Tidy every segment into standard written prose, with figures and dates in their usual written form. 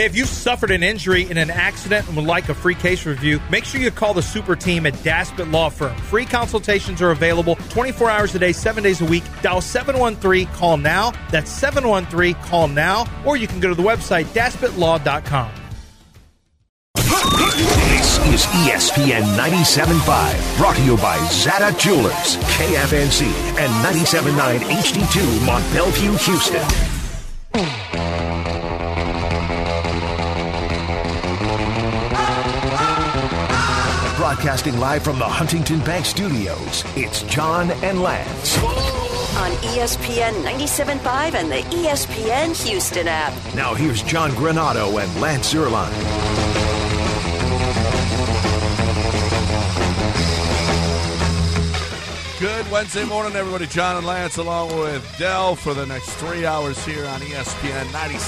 Hey, if you've suffered an injury in an accident and would like a free case review, make sure you call the super team at Daspit Law Firm. Free consultations are available 24 hours a day, 7 days a week. Dial 713-CALL-NOW. That's 713-CALL-NOW. Or you can go to the website, daspitlaw.com. This is ESPN 97.5, brought to you by Zada Jewelers, KFNC, and 97.9 HD2, Mont Belvieu, Houston. Broadcasting live from the Huntington Bank Studios, it's John and Lance. On ESPN 97.5 and the ESPN Houston app. Now here's John Granado and Lance Zierlein. Good Wednesday morning, everybody. John and Lance along with Dell for the next 3 hours here on ESPN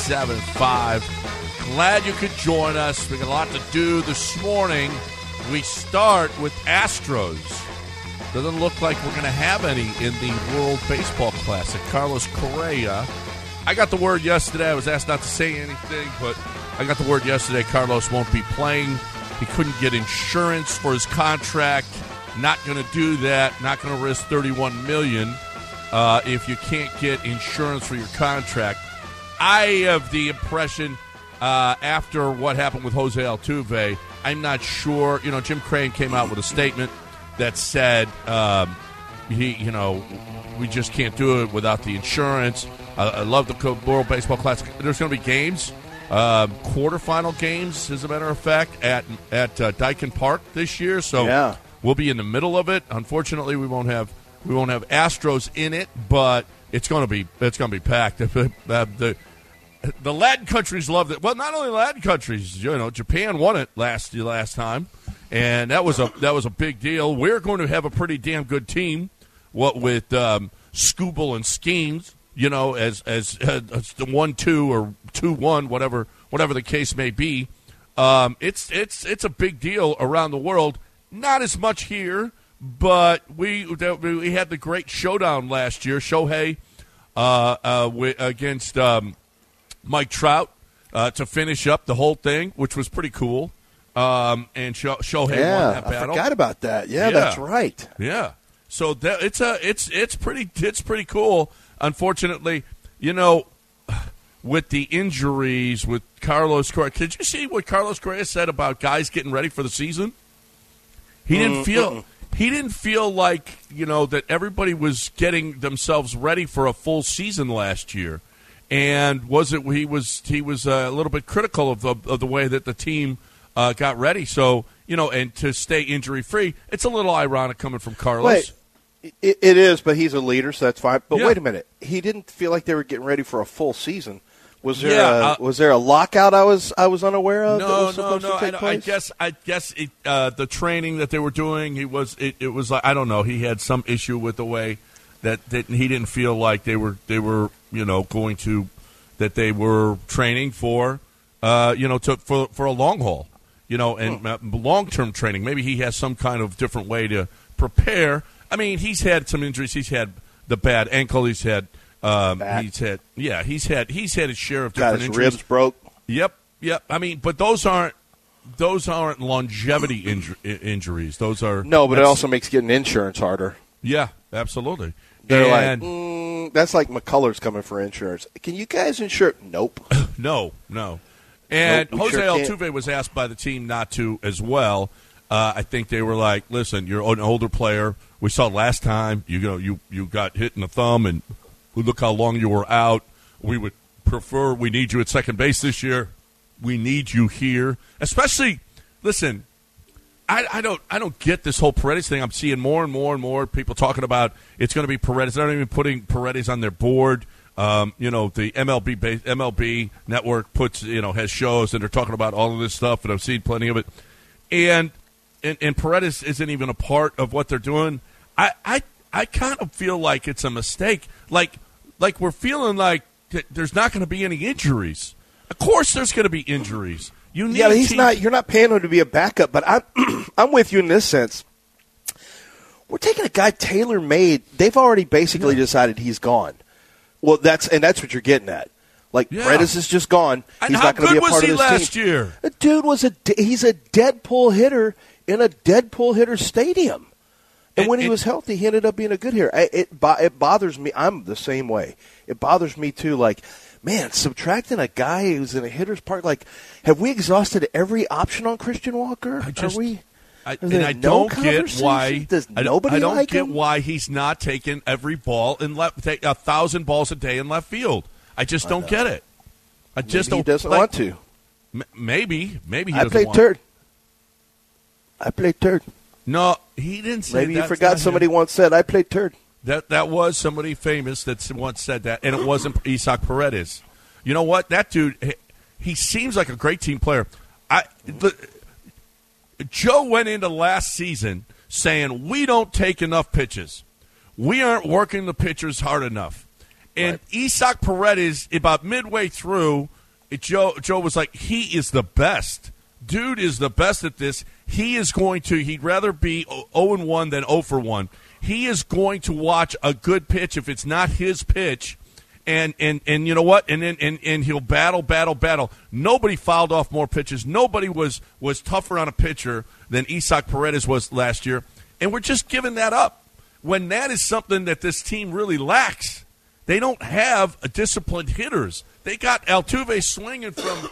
97.5. Glad you could join us. We got a lot to do this morning. We start with Astros. Doesn't look like we're going to have any in the World Baseball Classic. Carlos Correa. I got the word yesterday. I was asked not to say anything, but I got the word yesterday Carlos won't be playing. He couldn't get insurance for his contract. Not going to do that. Not going to risk $31 million if you can't get insurance for your contract. I have the impression after what happened with Jose Altuve, I'm not sure. You know, Jim Crane came out with a statement that said, we just can't do it without the insurance. I love the World Baseball Classic. There's going to be games, quarterfinal games, as a matter of fact, at Daikin Park this year. So yeah. We'll be in the middle of it. Unfortunately, we won't have Astros in it, but it's going to be packed. The Latin countries loved it. Well, not only Latin countries, Japan won it last time, and that was a big deal. We're going to have a pretty damn good team, what with Skubal and Skeens, as the 1-2 or 2-1, whatever the case may be. It's a big deal around the world. Not as much here, but we had the great showdown last year. Shohei against Mike Trout to finish up the whole thing, which was pretty cool. And Shohei won that battle. I forgot about that. Yeah, that's right. Yeah, so it's pretty cool. Unfortunately, with the injuries with Carlos Correa, did you see what Carlos Correa said about guys getting ready for the season? He didn't feel like that everybody was getting themselves ready for a full season last year, and he was a little bit critical of the way that the team got ready. So and to stay injury free, it's a little ironic coming from Carlos. Wait, it is, but he's a leader, so that's fine. But wait a minute, he didn't feel like they were getting ready for a full season. Was there a lockout I was unaware of? No. I guess the training that they were doing, it was like, I don't know. He had some issue with the way that he didn't feel like they were going to, that they were training for for a long haul, and long term training. Maybe he has some kind of different way to prepare. I mean, he's had some injuries. He's had the bad ankle. He's had. He's had his share of different injuries. His ribs broke. Yep. I mean, but those aren't longevity injuries. Those are but it also makes getting insurance harder. Yeah, absolutely. They're like, that's like McCullers coming for insurance. Can you guys insure? Nope. No. And Jose Altuve was asked by the team not to as well. I think they were like, listen, you're an older player. We saw last time you got hit in the thumb and. Look how long you were out. We would prefer. We need you at second base this year. We need you here, especially. Listen, I don't get this whole Paredes thing. I'm seeing more and more people talking about it's going to be Paredes. They're not even putting Paredes on their board. The MLB network puts has shows and they're talking about all of this stuff, and I've seen plenty of it. And Paredes isn't even a part of what they're doing. I kind of feel like it's a mistake. Like we're feeling like there's not going to be any injuries. Of course there's going to be injuries. But he's not. You're not paying him to be a backup. But I'm with you in this sense. We're taking a guy tailor-made. They've already basically decided he's gone. Well, that's what you're getting at. Like, Paredes is just gone. And he's not going to be a part of this team. How good was he last year? The dude he's a Deadpool hitter in a Deadpool hitter stadium. And when he was healthy, he ended up being a good hitter. It bothers me. I'm the same way. It bothers me, too. Like, man, subtracting a guy who's in a hitter's park, like, have we exhausted every option on Christian Walker? I don't get why. Does nobody I don't like get him? why he's not taking every ball in take 1,000 balls a day in left field. I just don't get it. Maybe he doesn't want to. Maybe he doesn't I played want third. I played third. No, he didn't say that. Maybe you forgot somebody once said, I played third. That was somebody famous that once said that, and it wasn't Isaac Paredes. You know what? That dude, he seems like a great team player. Joe went into last season saying, we don't take enough pitches. We aren't working the pitchers hard enough. And Isaac Paredes, about midway through, Joe was like, he is the best. Dude is the best at this. He'd rather be 0-1 than 0-1. He is going to watch a good pitch if it's not his pitch. And you know what? And he'll battle. Nobody fouled off more pitches. Nobody was tougher on a pitcher than Isaac Paredes was last year. And we're just giving that up when that is something that this team really lacks. They don't have disciplined hitters. They got Altuve swinging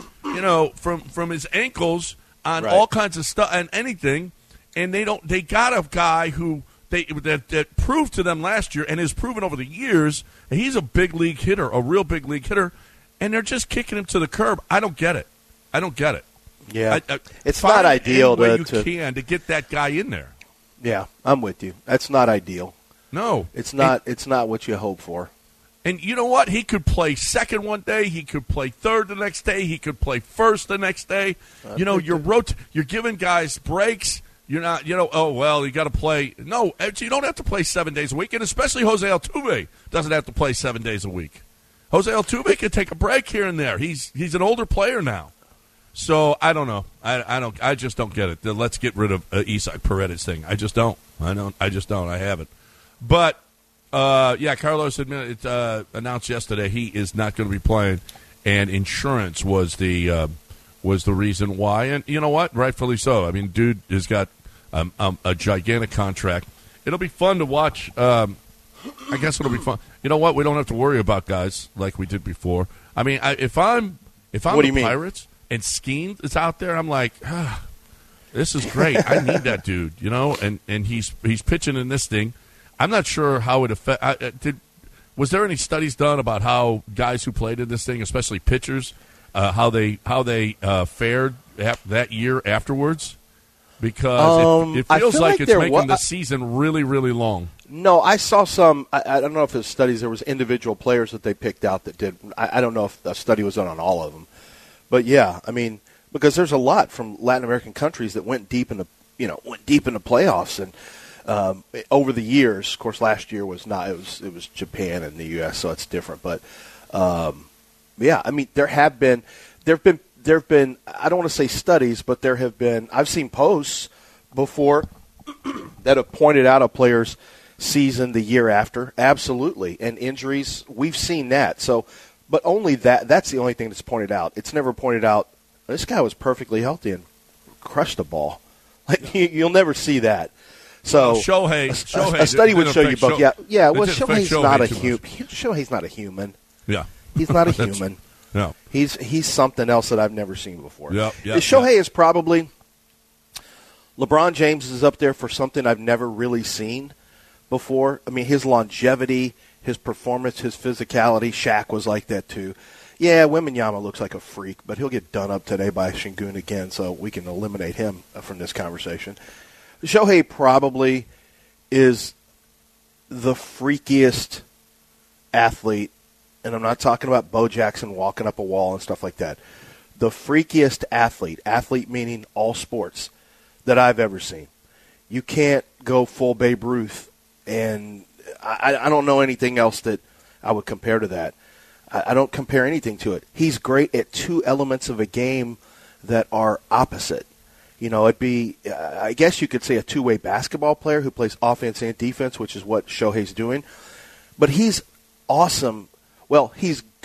from his ankles on all kinds of stuff and anything, and they got a guy who that proved to them last year and has proven over the years that he's a big league hitter, a real big league hitter, and they're just kicking him to the curb. I don't get it. Yeah, it's not ideal to get that guy in there. Yeah, I'm with you. That's not ideal. No, it's not. It's not what you hope for. And you know what? He could play second one day. He could play third the next day. He could play first the next day. You're giving guys breaks. You're not, you got to play. No, you don't have to play 7 days a week, and especially Jose Altuve doesn't have to play 7 days a week. Jose Altuve can take a break here and there. He's an older player now. So I don't know. I just don't get it. Let's get rid of Isaac Paredes thing. I just don't. I haven't. But Carlos announced yesterday he is not going to be playing, and insurance was the reason why. And you know what? Rightfully so. I mean, dude has got a gigantic contract. It'll be fun to watch. I guess it'll be fun. You know what? We don't have to worry about guys like we did before. I mean, if I'm the Pirates and Skeen is out there, I'm like, this is great. I need that dude. And he's pitching in this thing. I'm not sure how it affect. Was there any studies done about how guys who played in this thing, especially pitchers, how they fared that year afterwards? Because it feels like it's making the season really, really long. No, I saw some. I don't know if it's studies. There was individual players that they picked out that did. I don't know if a study was done on all of them, but yeah, I mean, because there's a lot from Latin American countries that went deep into playoffs and. Over the years, of course, last year was not. It was Japan and the U.S., so it's different. But I mean, there have been. I don't want to say studies, but there have been. I've seen posts before that have pointed out a player's season the year after, absolutely, and injuries. We've seen that. So, but only that. That's the only thing that's pointed out. It's never pointed out. This guy was perfectly healthy and crushed the ball. Like you'll never see that. So Shohei, a study would show you both. Yeah. Well, Shohei's not a human. Much. Shohei's not a human. Yeah, he's not a human. No, he's something else that I've never seen before. Yeah. Shohei is probably LeBron James is up there for something I've never really seen before. I mean, his longevity, his performance, his physicality. Shaq was like that too. Yeah, Wembanyama looks like a freak, but he'll get done up today by Şengün again, so we can eliminate him from this conversation. Shohei probably is the freakiest athlete, and I'm not talking about Bo Jackson walking up a wall and stuff like that. The freakiest athlete meaning all sports, that I've ever seen. You can't go full Babe Ruth, and I don't know anything else that I would compare to that. I don't compare anything to it. He's great at two elements of a game that are opposite. It'd be, I guess you could say, a two-way basketball player who plays offense and defense, which is what Shohei's doing. But he's awesome. Well, he's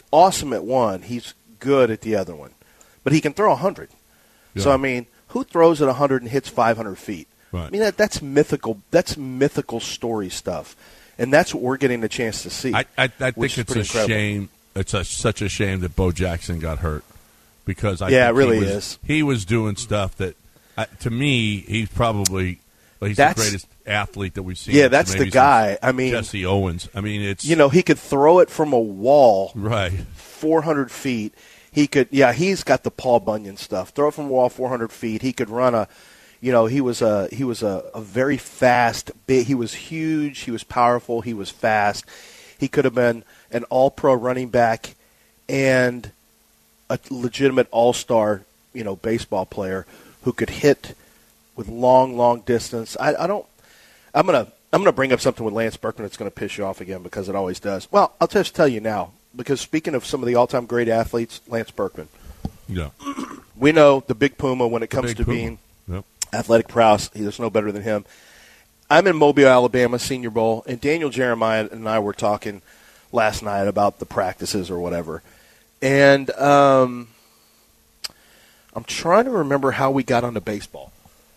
awesome at one. He's good at the other one. But he can throw 100. Yeah. So, I mean, who throws at 100 and hits 500 feet? Right. I mean, that's mythical. That's mythical story stuff. And that's what we're getting a chance to see. I think it's a shame. It's such a shame that Bo Jackson got hurt because I think it really is. He was doing stuff that, to me, he's the greatest athlete that we've seen. Yeah, that's the guy. I mean, Jesse Owens. I mean, it's he could throw it from a wall, right, 400 feet. He could. Yeah, he's got the Paul Bunyan stuff. Throw it from a wall 400 feet. He could run a. He was a very fast. Big. He was huge. He was powerful. He was fast. He could have been an all-pro running back and a legitimate all-star, baseball player who could hit with long distance. I'm gonna bring up something with Lance Berkman that's going to piss you off again because it always does. Well, I'll just tell you now because speaking of some of the all-time great athletes, Lance Berkman. Yeah. We know the Big Puma when it comes to being athletic prowess. There's no better than him. I'm in Mobile, Alabama, Senior Bowl, and Daniel Jeremiah and I were talking last night about the practices or whatever. And I'm trying to remember how we got onto baseball.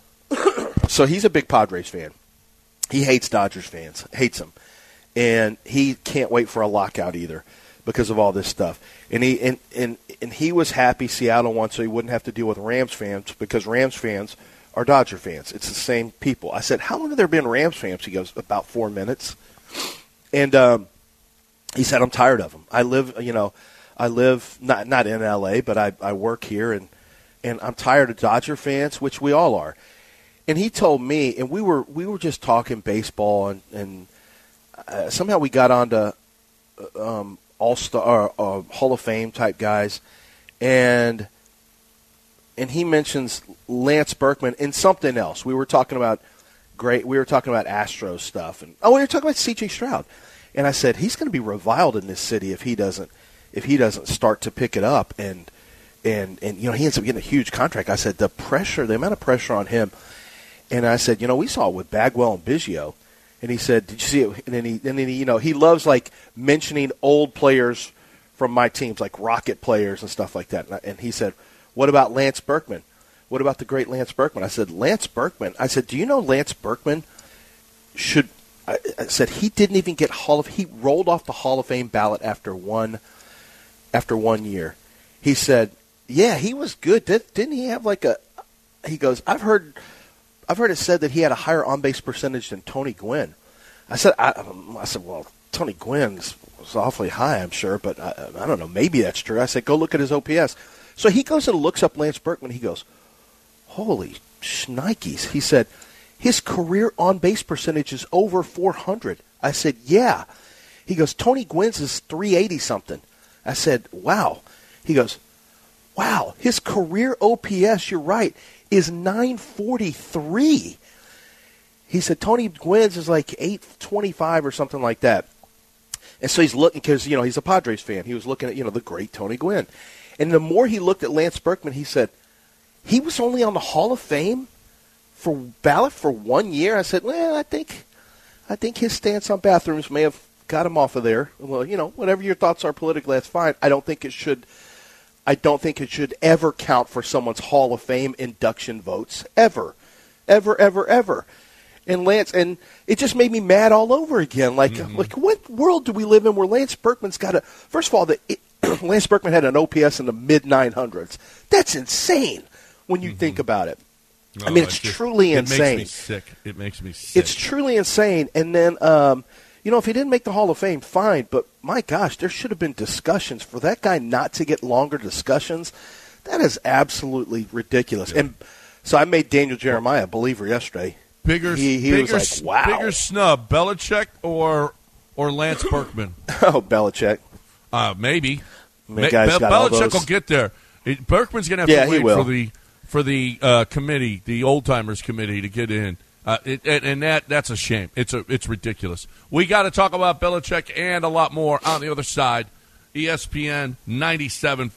So he's a big Padres fan. He hates Dodgers fans, hates them. And he can't wait for a lockout either because of all this stuff. And he was happy Seattle won so he wouldn't have to deal with Rams fans because Rams fans are Dodger fans. It's the same people. I said, how long have there been Rams fans? He goes, about 4 minutes. And he said, I'm tired of them. I live not in L.A., but I work here, and I'm tired of Dodger fans, which we all are. And he told me, and we were just talking baseball, and somehow we got onto All-Star, Hall of Fame type guys, and he mentions Lance Berkman and something else. We were talking about Astros stuff, and we were talking about C.J. Stroud, and I said he's going to be reviled in this city if he doesn't start to pick it up, and he ends up getting a huge contract. I said the amount of pressure on him, and I said we saw it with Bagwell and Biggio, and he said, did you see it? And then he loves like mentioning old players from my teams, like Rocket players and stuff like that, and he said, what about Lance Berkman? What about the great Lance Berkman? I said, Lance Berkman. I said, do you know Lance Berkman I said he didn't even get he rolled off the Hall of Fame ballot after one year. He said, yeah, he was good. Didn't he have he goes, I've heard it said that he had a higher on-base percentage than Tony Gwynn. I said, well, Tony Gwynn's was awfully high, I'm sure, but I don't know. Maybe that's true. I said, go look at his OPS. So he goes and looks up Lance Berkman. He goes, holy shnikes. He said, his career on-base percentage is over 400. I said, yeah. He goes, Tony Gwynn's is 380-something. I said, wow. He goes, wow, his career OPS, you're right, is 943. He said Tony Gwynn's is like 825 or something like that. And so he's looking because, he's a Padres fan. He was looking at, the great Tony Gwynn. And the more he looked at Lance Berkman, he said, he was only on the Hall of Fame for ballot for 1 year. I said, well, I think his stance on bathrooms may have got him off of there. Well, whatever your thoughts are politically, that's fine. I don't think it should ever count for someone's Hall of Fame induction votes. Ever. And Lance, and it just made me mad all over again. Like what world do we live in where Lance Berkman's got a, first of all, Lance Berkman had an OPS in the mid-900s. That's insane when you think about it. No, I mean, it's truly insane. It makes me sick. It's truly insane. And then, if he didn't make the Hall of Fame, fine. But, my gosh, there should have been discussions. For that guy not to get longer discussions, that is absolutely ridiculous. Yeah. And so I made Daniel Jeremiah a believer yesterday. He was like, wow. Bigger snub, Belichick or Lance Berkman? Oh, Belichick. Maybe. Belichick will get there. Berkman's going to have to wait for the committee, the old timers committee, to get in. That's a shame. It's ridiculous. We got to talk about Belichick and a lot more on the other side. ESPN 97.5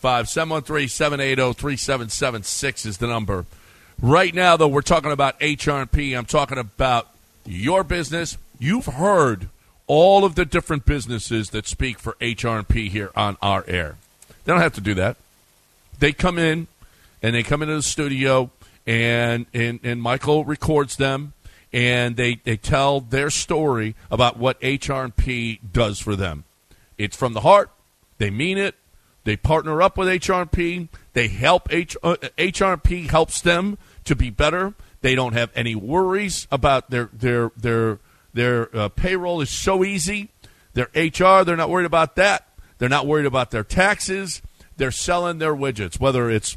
713-780-3776 is the number. Right now, though, we're talking about HR&P. I'm talking about your business. You've heard all of the different businesses that speak for HR&P here on our air. They don't have to do that. They come in, and they come into the studio, and Michael records them, and they tell their story about what HR&P does for them. It's from the heart. They mean it. They partner up with HR&P. They help. HR&P helps them to be better. They don't have any worries about their payroll is so easy. Their HR, they're not worried about that. They're not worried about their taxes. They're selling their widgets, whether it's,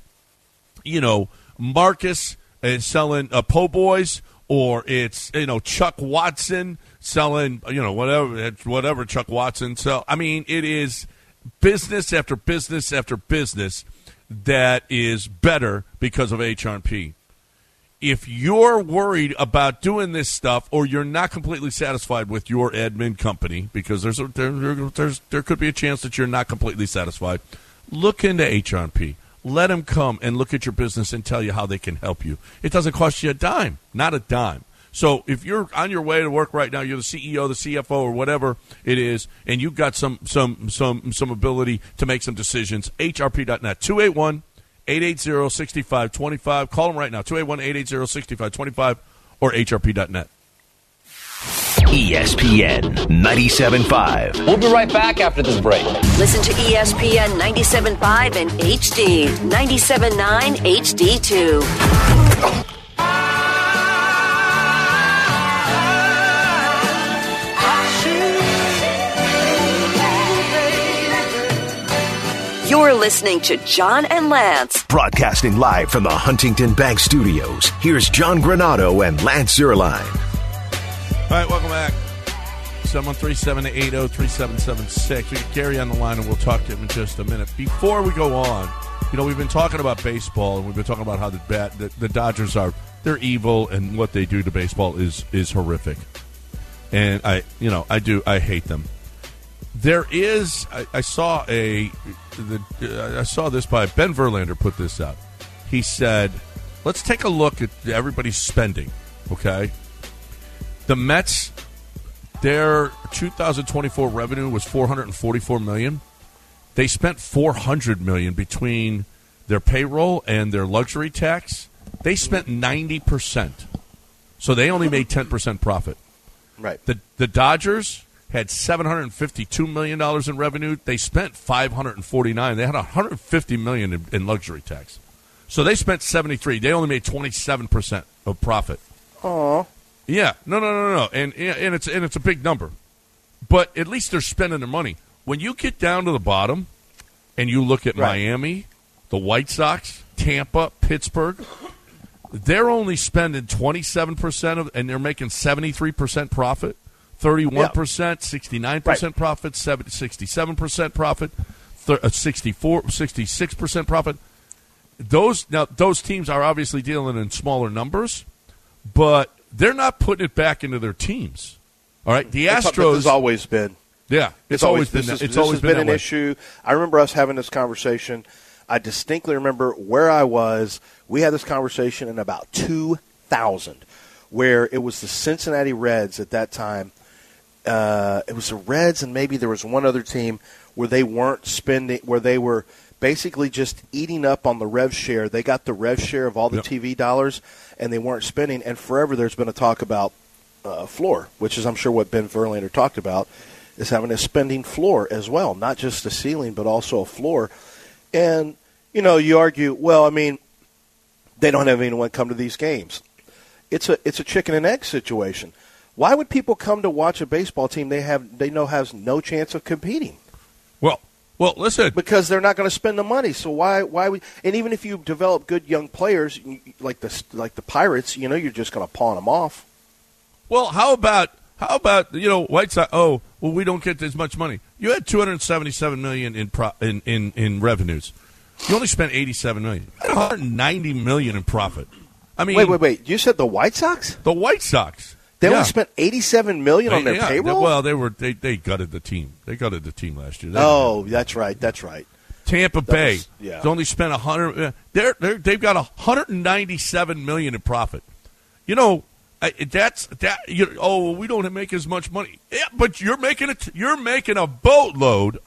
Marcus is selling po' boys, or it's, Chuck Watson selling, whatever Chuck Watson sell. I mean, it is business after business after business that is better because of HR&P. If you're worried about doing this stuff, or you're not completely satisfied with your admin company, because there could be a chance that you're not completely satisfied, look into HR&P. Let them come and look at your business and tell you how they can help you. It doesn't cost you a dime, not a dime. So if you're on your way to work right now, you're the CEO, the CFO, or whatever it is, and you've got some ability to make some decisions, hrp.net, 281-880-6525. Call them right now, 281-880-6525, or hrp.net. ESPN 97.5. We'll be right back after this break. Listen to ESPN 97.5 and HD, 97.9 HD2. You're listening to John and Lance. Broadcasting live from the Huntington Bank Studios, here's John Granado and Lance Zierlein. All right, welcome back. 713-780-3776. We get Gary on the line, and we'll talk to him in just a minute. Before we go on, we've been talking about baseball, and we've been talking about how the Dodgers they're evil, and what they do to baseball is horrific. And I hate them. There is, I saw this by Ben Verlander put this out. He said, let's take a look at everybody's spending, okay? The Mets, their 2024 revenue was $444 million. They spent $400 million between their payroll and their luxury tax. They spent 90%. So they only made 10% profit. Right. The Dodgers had $752 million in revenue. They spent $549. They had $150 million in luxury tax. So they spent $73. They only made 27% of profit. Aww. Yeah, no, and it's a big number, but at least they're spending their money. When you get down to the bottom, and you look at Miami, the White Sox, Tampa, Pittsburgh, they're only spending 27% and they're making 73% profit, 31%, 69% profit, 67% profit, 66% profit. Those teams are obviously dealing in smaller numbers, but they're not putting it back into their teams. All right, the Astros. This has always been. Yeah, it's always been an issue. I remember us having this conversation. I distinctly remember where I was. We had this conversation in about 2000, where it was the Cincinnati Reds at that time. It was the Reds, and maybe there was one other team where they weren't spending, where they were basically just eating up on the rev share. They got the rev share of all the TV dollars, and they weren't spending. And forever there's been a talk about floor, which is I'm sure what Ben Verlander talked about, is having a spending floor as well, not just a ceiling but also a floor. And, you argue, well, I mean, they don't have anyone come to these games. It's a chicken and egg situation. Why would people come to watch a baseball team they know has no chance of competing? Well, listen. Because they're not going to spend the money. So why would? And even if you develop good young players like the Pirates, you're just going to pawn them off. Well, how about White Sox? Oh, well, we don't get as much money. You had $277 million in revenues. You only spent $87 million. $190 million in profit. I mean, wait. You said the White Sox? The White Sox. They only spent $87 million on their payroll? Well, they gutted the team. They gutted the team last year. That's right. Tampa Bay has only spent $100. They've got $197 million in profit. We don't make as much money. Yeah, but you're making a boatload,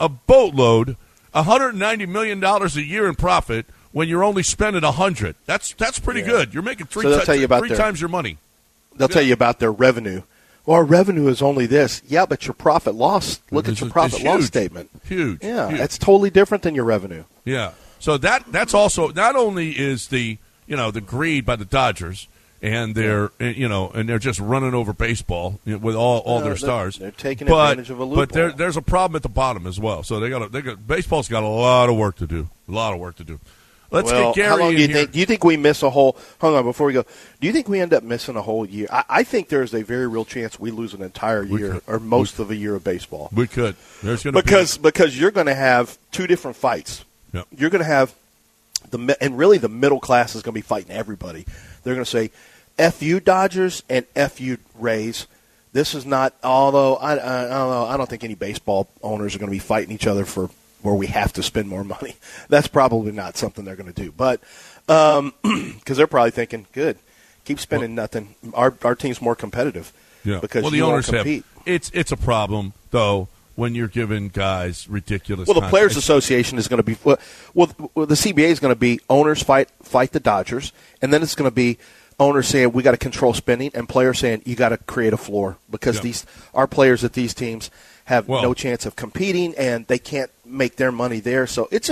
$190 million a year in profit when you're only spending $100. That's pretty good. You're making three times your money. They'll tell you about their revenue. Well, our revenue is only this. Yeah, but your profit loss. Look at your profit loss statement. Huge. Yeah, it's totally different than your revenue. Yeah. So that's also not only is the greed by the Dodgers. And they're just running over baseball with all their stars. They're taking advantage of a loophole. But there's a problem at the bottom as well. So baseball's got a lot of work to do. Let's get Gary how long in here. Do you think we miss a whole? Hold on, before we go. Do you think we end up missing a whole year? I think there's a very real chance we lose an entire year or most of a year of baseball. We could. There's going to because you're going to have two different fights. Yep. You're going to have and really the middle class is going to be fighting everybody. They're going to say, F you Dodgers and F you Rays. This is not, although I don't know, I don't think any baseball owners are going to be fighting each other for where we have to spend more money. That's probably not something they're going to do. But because they're probably thinking, good, keep spending nothing. Our team's more competitive. Yeah. Because the owners compete. It's a problem, though, when you're giving guys ridiculous Well, the Players Association is going to be the CBA is going to be owners fight the Dodgers, and then it's going to be owners saying we got to control spending, and players saying you got to create a floor because our players at these teams have no chance of competing, and they can't make their money there. So it's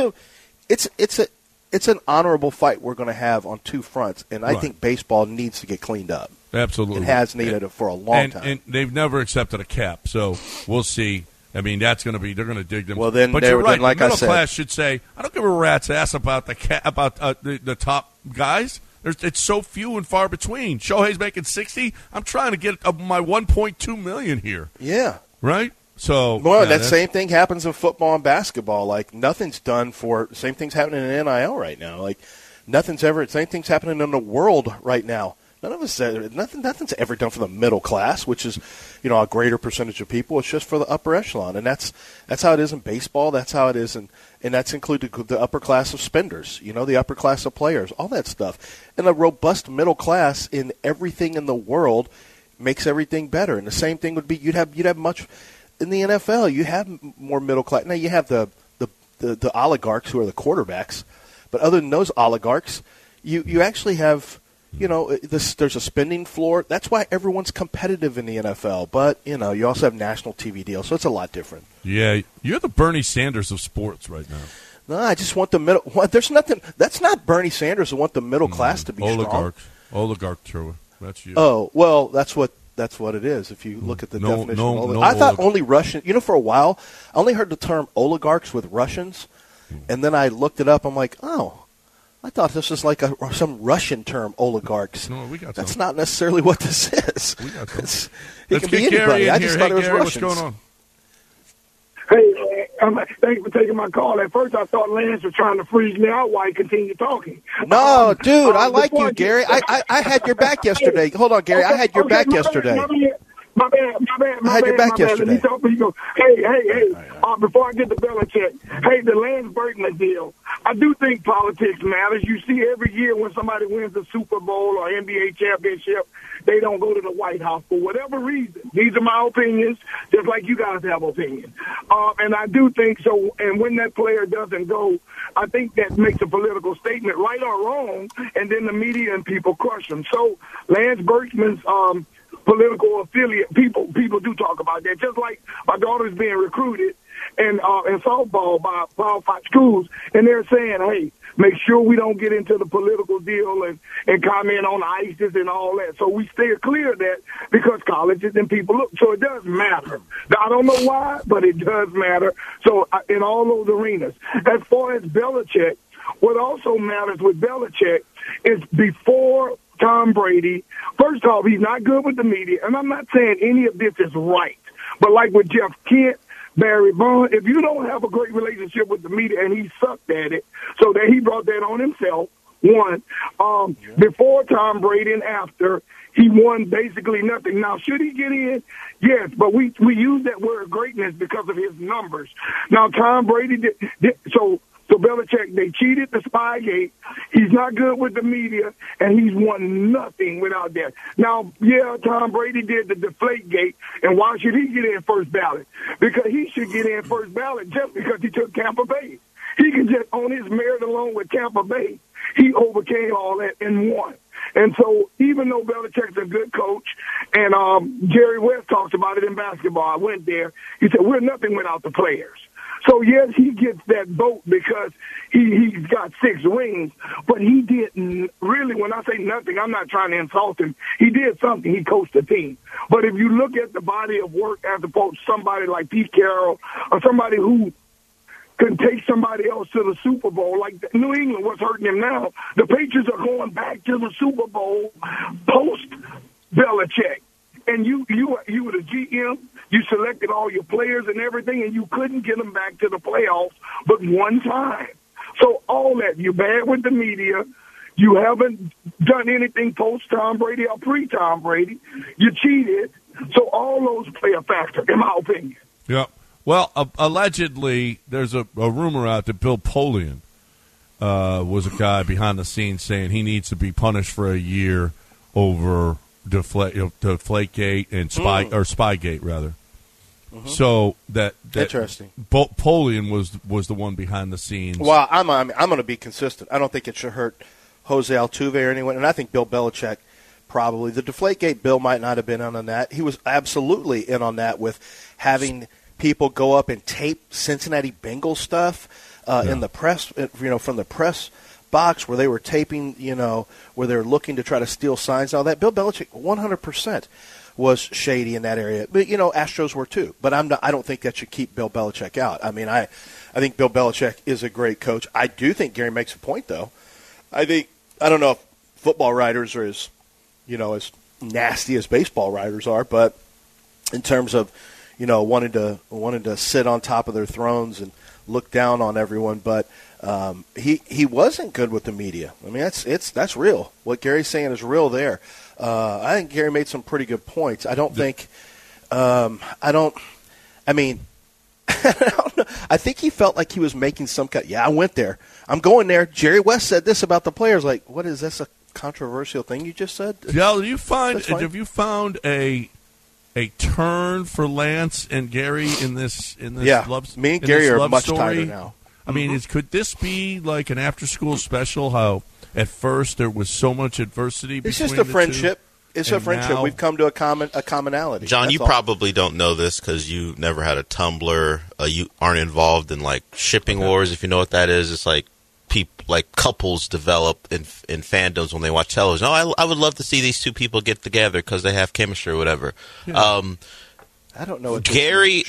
an honorable fight we're going to have on two fronts, and I think baseball needs to get cleaned up. Absolutely, it has needed it for a long time, and they've never accepted a cap. So we'll see. I mean, that's going to be – they're going to dig them. Well, then, but you're right. Like the middle I said, class should say, I don't give a rat's ass about the top guys. It's so few and far between. Shohei's making $60. I'm trying to get my $1.2 million here. Yeah. Right? So that same thing happens in football and basketball. Like, nothing's done for – same thing's happening in NIL right now. Like, same thing's happening in the world right now. Nothing's ever done for the middle class, which is, a greater percentage of people. It's just for the upper echelon, and that's how it is in baseball. That's how it is, and that's included the upper class of spenders. The upper class of players, all that stuff. And a robust middle class in everything in the world makes everything better. And the same thing would be you'd have much in the NFL. You have more middle class. Now you have the oligarchs who are the quarterbacks, but other than those oligarchs, you actually have. There's a spending floor. That's why everyone's competitive in the NFL. But, you also have national TV deals, so it's a lot different. Yeah, you're the Bernie Sanders of sports right now. No, I just want the middle. There's nothing. That's not Bernie Sanders who want the middle class to be strong. Oligarch, true. That's you. Oh, well, that's what it is. If you look at the definition, I thought only Russian. For a while, I only heard the term oligarchs with Russians, and then I looked it up. I'm like, oh. I thought this was like some Russian term, oligarchs. No, we got That's some. not necessarily what this is. We got some. It can be anybody. I just thought it was Gary, Russians. what's going on? Hey, thanks for taking my call. At first, I thought Lance was trying to freeze me out while he continued talking. No, dude, I like you, Gary. I had your back yesterday. Hold on, Gary. I had your back yesterday. My bad. I had your back yesterday. Hey. Before I get to Belichick, the Lance Berkman deal. I do think politics matters. You see every year when somebody wins the Super Bowl or NBA championship, they don't go to the White House for whatever reason. These are my opinions, just like you guys have opinions. And I do think so. And when that player doesn't go, I think that makes a political statement, right or wrong, and then the media and people crush them. So Lance Berkman's political affiliate, people do talk about that. Just like my daughter's being recruited in softball by Paul Fox schools, and they're saying, hey, make sure we don't get into the political deal and comment on ISIS and all that. So we stay clear of that because colleges and people look. So it does matter. I don't know why, but it does matter. So in all those arenas. As far as Belichick, what also matters with Belichick is before Tom Brady, first off, he's not good with the media, and I'm not saying any of this is right. But like with Jeff Kent, Barry Bonds, if you don't have a great relationship with the media, and he sucked at it, so that he brought that on himself, one. Before Tom Brady and after, he won basically nothing. Now, should he get in? Yes, but we use that word greatness because of his numbers. Now, Tom Brady did so So Belichick, they cheated the Spygate. He's not good with the media, and he's won nothing without that. Now, yeah, Tom Brady did the Deflategate, and why should he get in first ballot? Because he should get in first ballot just because he took Tampa Bay. He can just, on his merit alone with Tampa Bay, he overcame all that and won. And so even though Belichick's a good coach, and Jerry West talks about it in basketball, I went there, he said, we're nothing without the players. So, yes, he gets that vote because he's got 6 rings, but he didn't really, when I say nothing, I'm not trying to insult him. He did something. He coached a team. But if you look at the body of work as opposed to somebody like Pete Carroll or somebody who can take somebody else to the Super Bowl, like New England, what's hurting him now, the Patriots are going back to the Super Bowl post-Belichick. And you were the GM, you selected all your players and everything, and you couldn't get them back to the playoffs but one time. So all that, you're bad with the media, you haven't done anything post-Tom Brady or pre-Tom Brady, you cheated, so all those play a factor, in my opinion. Yeah. Well, allegedly, there's a rumor out that Bill Polian was a guy behind the scenes saying he needs to be punished for a year over Deflategate and Spygate, rather. Mm-hmm. So that interesting. Polian was the one behind the scenes. Well, I'm going to be consistent. I don't think it should hurt Jose Altuve or anyone, and I think Bill Belichick probably. The Deflategate bill might not have been in on that. He was absolutely in on that with having people go up and tape Cincinnati Bengals stuff in the press, from the press box where they were taping, where they're looking to try to steal signs and all that. Bill Belichick 100% was shady in that area. But, Astros were too. But I don't think that should keep Bill Belichick out. I mean, I think Bill Belichick is a great coach. I do think Gary makes a point, though. I don't know if football writers are as nasty as baseball writers are, but in terms of, wanting to sit on top of their thrones and look down on everyone, but he wasn't good with the media. I mean, that's real. What Gary's saying is real there. I think Gary made some pretty good points. I don't think I don't know. I think he felt like he was making some cut. Yeah, I went there. I'm going there. Jerry West said this about the players. Like, what is this, a controversial thing you just said? Yeah, have you found a turn for Lance and Gary in this love? Me and Gary are much story? tighter now. I mean, could this be like an after-school special? How at first there was so much adversity. It's just a friendship. It's a friendship. Now, we've come to a commonality. John, you probably don't know this because you never had a Tumblr. You aren't involved in like shipping wars. If you know what that is, it's like couples develop in fandoms when they watch television. Oh, I would love to see these two people get together because they have chemistry or whatever. Yeah. I don't know. What Gary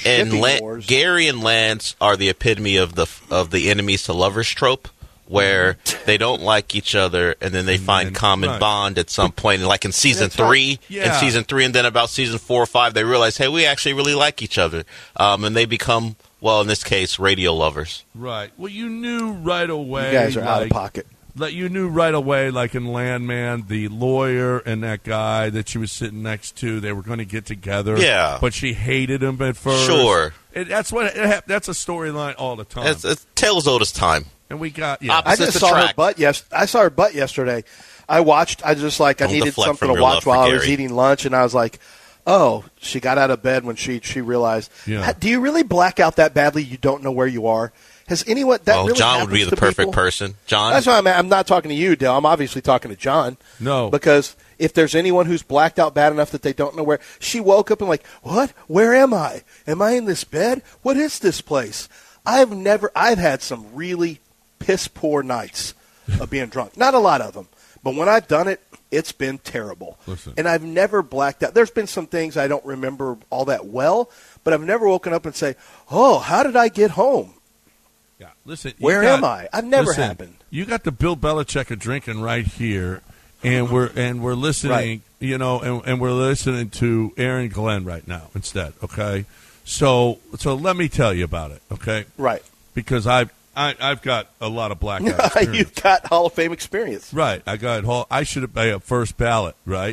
and Lance are the epitome of the enemies to lovers trope, where they don't like each other and then they find common bond at some point. And like in season 3, and then about season 4 or 5, they realize, hey, we actually really like each other, and they become, well, in this case, radio lovers. Right. Well, you knew right away. You guys are out of pocket. You knew right away, like in Landman, the lawyer and that guy that she was sitting next to, they were going to get together. Yeah. But she hated him at first. Sure. That's a storyline all the time. It's tale as old as time. And we got I just saw her butt. I saw her butt yesterday. I just like I needed something to watch while I was eating lunch, and I was like, oh, she got out of bed when she realized. Yeah. Do you really black out that badly? You don't know where you are. Has anyone that really John would be the perfect person. John. That's why I'm not talking to you, Dale. I'm obviously talking to John. No, because if there's anyone who's blacked out bad enough that they don't know where, she woke up and like, what? Where am I? Am I in this bed? What is this place? I've had some really piss poor nights of being drunk. Not a lot of them, but when I've done it, it's been terrible. Listen. And I've never blacked out. There's been some things I don't remember all that well, but I've never woken up and say, oh, how did I get home? Yeah, listen. Where am I? I've never happened. You got the Bill Belichick of drinking right here, and we're listening. Right. And we're listening to Aaron Glenn right now instead. Okay, so let me tell you about it. Okay, right? Because I've got a lot of blackout experience. You've got Hall of Fame experience, right? I should have been a first ballot, right?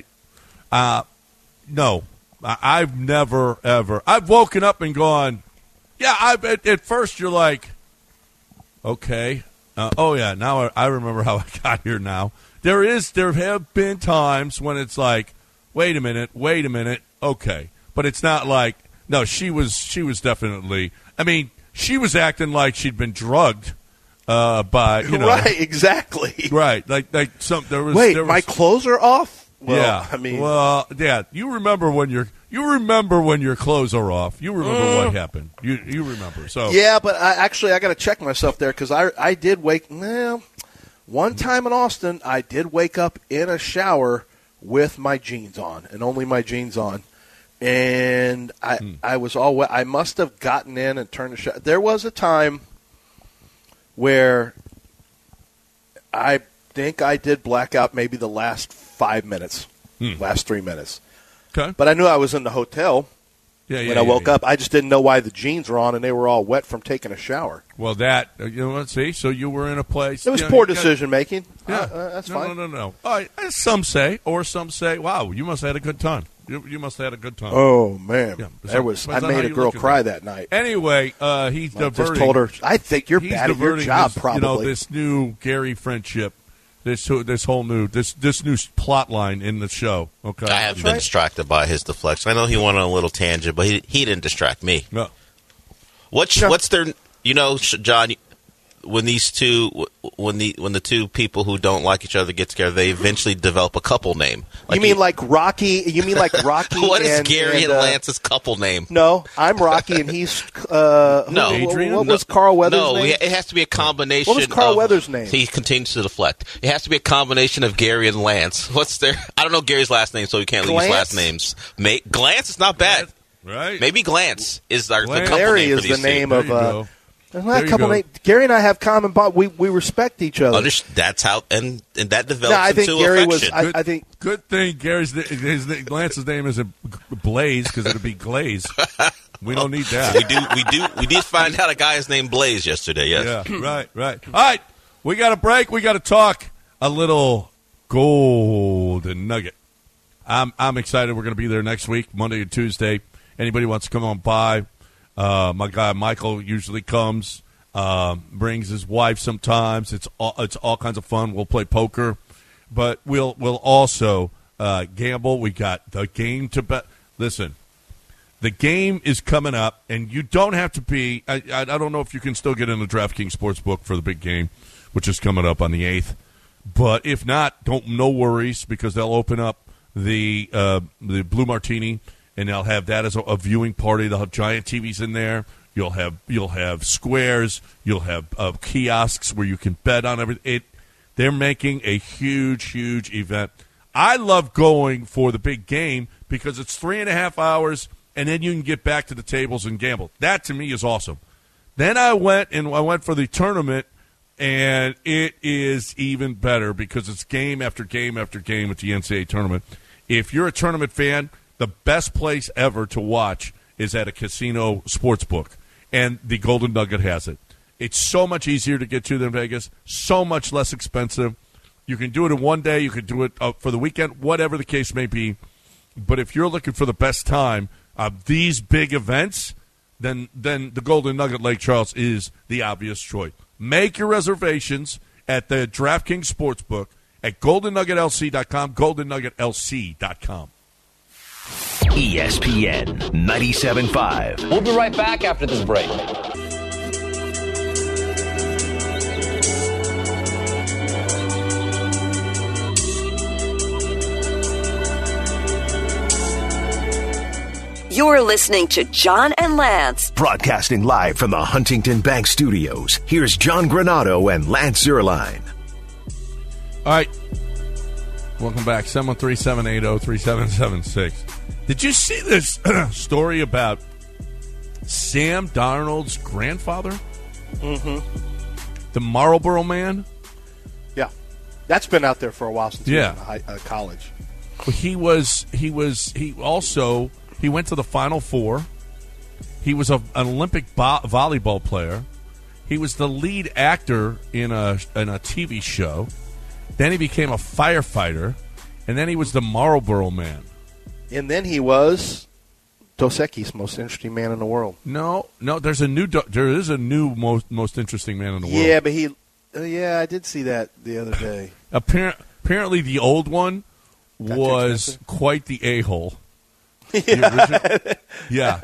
No, I've never ever. I've woken up and gone, yeah. At first you're like, Okay. Now I remember how I got here now. There have been times when it's like, wait a minute. Okay. But it's not like, no, she was definitely, I mean, she was acting like she'd been drugged by, Right, exactly. Right. Like there was. Wait, my clothes are off? Well, yeah. I mean. Well, yeah, you remember when your clothes are off. You remember what happened. You remember. So yeah, but I got to check myself there because I did wake. Well, one time in Austin, I did wake up in a shower with my jeans on and only my jeans on, and I was all wet. I must have gotten in and turned the shower. There was a time where I think I did black out maybe the last 5 minutes, last 3 minutes. Okay. But I knew I was in the hotel when I woke up. I just didn't know why the jeans were on and they were all wet from taking a shower. Well, see, so you were in a place. It was poor decision making. Yeah. That's fine. No. All right. Some say, wow, you must have had a good time. You must have had a good time. Oh, man. Yeah. I made a girl cry that night. Anyway, he's diverting. Just told her, I think you're bad at your job, probably. This new Gary friendship. This new plot line in the show. Okay, I have been distracted by his deflection. I know he went on a little tangent, but he didn't distract me. No. What's their? John, when the two people who don't like each other get together, they eventually develop a couple name. You mean like Rocky? What is Gary and Lance's couple name? No, I'm Rocky and he's Adrian. What was Carl Weathers' name? No, it has to be a combination. What was Carl Weathers' name? He continues to deflect. It has to be a combination of Gary and Lance. What's their? I don't know Gary's last name, so we can't use last names. Glance is not bad. Right? Maybe Glance is the couple Larry name is for these the name two. of. Gary and I have common bond. We respect each other. That's how, and that develops I think into Gary affection. I think good thing Lance's name isn't Blaze because it'd be Glaze. We don't need that. We did find out a guy is named Blaze yesterday. Yes. Yeah. Right. All right. We got a break. We got to talk a little Golden Nugget. I'm excited. We're going to be there next week, Monday and Tuesday. Anybody wants to come on by? My guy Michael usually comes, brings his wife sometimes. It's all kinds of fun. We'll play poker, but we'll also gamble. We got the game to bet. Listen, the game is coming up, and you don't have to be. I don't know if you can still get in the DraftKings Sportsbook for the big game, which is coming up on the 8th. But if not, no worries because they'll open up the Blue Martini. And they'll have that as a viewing party. They'll have giant TVs in there. You'll have squares. You'll have kiosks where you can bet on everything. They're making a huge event. I love going for the big game because it's 3.5 hours, and then you can get back to the tables and gamble. That to me is awesome. Then I went for the tournament, and it is even better because it's game after game after game with the NCAA tournament. If you're a tournament fan, the best place ever to watch is at a casino sportsbook, and the Golden Nugget has it. It's so much easier to get to than Vegas, so much less expensive. You can do it in one day. You can do it for the weekend, whatever the case may be. But if you're looking for the best time of these big events, then the Golden Nugget Lake Charles is the obvious choice. Make your reservations at the DraftKings Sportsbook at GoldenNuggetLC.com, GoldenNuggetLC.com. ESPN 97.5. We'll be right back after this break. You're listening to John and Lance. Broadcasting live from the Huntington Bank Studios. Here's John Granado and Lance Zierlein. All right. Welcome back. 713-780-3776. Did you see this story about Sam Darnold's grandfather? Mm-hmm. The Marlboro Man? Yeah. That's been out there for a while since he was in college. He went to the Final Four. He was an Olympic volleyball player. He was the lead actor in a TV show. Then he became a firefighter, and then he was the Marlboro Man. And then he was Dos Equis, most interesting man in the world. No, No. There is a new most interesting man in the world. Yeah, but I did see that the other day. Apparently, the old one was quite the a-hole. Yeah.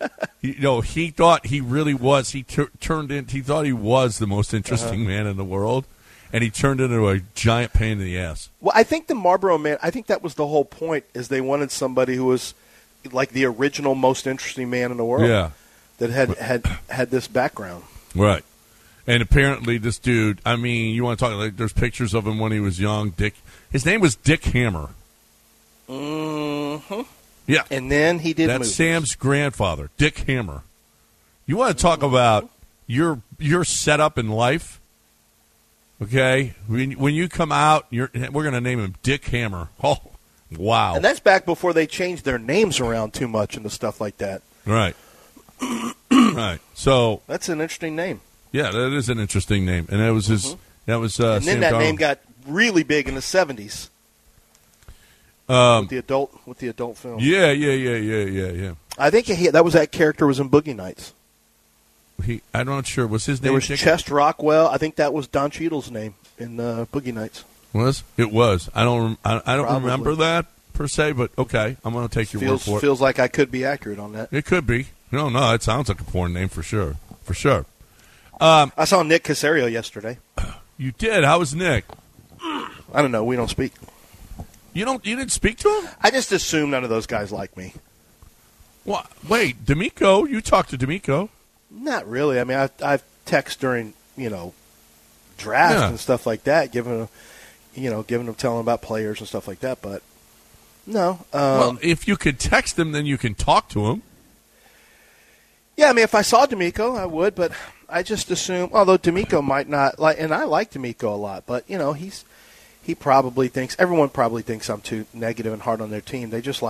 He thought he really was. He turned in. He thought he was the most interesting man in the world, and he turned into a giant pain in the ass. Well, I think the Marlboro Man. I think that was the whole point. Is they wanted somebody who was like the original most interesting man in the world. Yeah. That had this background. Right. And apparently, this dude. I mean, you want to talk? Like, there's pictures of him when he was young. His name was Dick Hammer. Mm-hmm. Yeah. And then he did. That's Sam's grandfather, Dick Hammer. You want to talk about your setup in life? Okay, when you come out, we're going to name him Dick Hammer. Oh, wow! And that's back before they changed their names around too much and the stuff like that. Right. Right. So that's an interesting name. Yeah, that is an interesting name, and that was his. Mm-hmm. That was. And then Sam that Darnold. name got really big in the 70s. With the adult film. Yeah. I think that character was in Boogie Nights. I'm not sure. Was his name? There was Chest Rockwell. I think that was Don Cheadle's name in Boogie Nights. It was. I don't remember that per se, but okay, I'm going to take your word for it. Feels like I could be accurate on that. It could be. No, it sounds like a porn name for sure. For sure. I saw Nick Caserio yesterday. You did? How was Nick? I don't know. We don't speak. You didn't speak to him? I just assume none of those guys like me. Well, wait, D'Amico, you talked to D'Amico. Not really. I mean, I've texted during, draft and stuff like that, telling them about players and stuff like that, but no. Well, if you could text them, then you can talk to him. Yeah, I mean, if I saw D'Amico, I would, but I just assume, although D'Amico might not, and I like D'Amico a lot, but, he probably thinks, everyone probably thinks I'm too negative and hard on their team. They just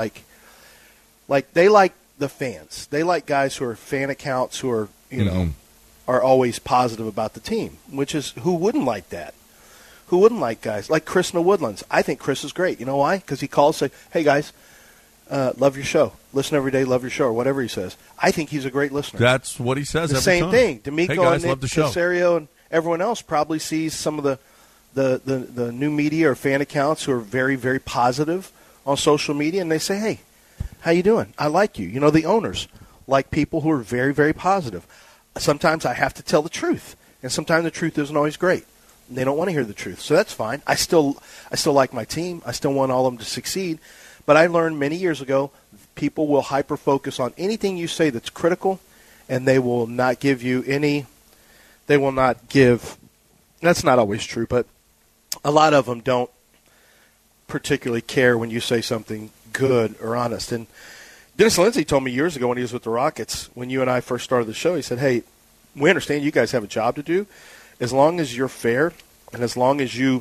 they like the fans. They like guys who are fan accounts who are, are always positive about the team, which is, who wouldn't like that? Who wouldn't like guys like Chris in the Woodlands? I think Chris is great. You know why? Because he calls, say, hey, guys, love your show. Listen every day, love your show, or whatever he says. I think he's a great listener. That's what he says every same time. Thing. D'Amico hey guys, and love the show. Caserio and everyone else probably sees some of the new media or fan accounts who are very, very positive on social media, and they say, hey, how you doing? I like you. The owners like people who are very, very positive. Sometimes I have to tell the truth, and sometimes the truth isn't always great. They don't want to hear the truth, so that's fine. I still like my team. I still want all of them to succeed. But I learned many years ago, people will hyper-focus on anything you say that's critical, and they will not give you any – they will not give – that's not always true, but a lot of them don't particularly care when you say something good or honest. And Dennis Lindsay told me years ago when he was with the Rockets, when you and I first started the show, he said, hey, we understand you guys have a job to do. As long as you're fair and as long as you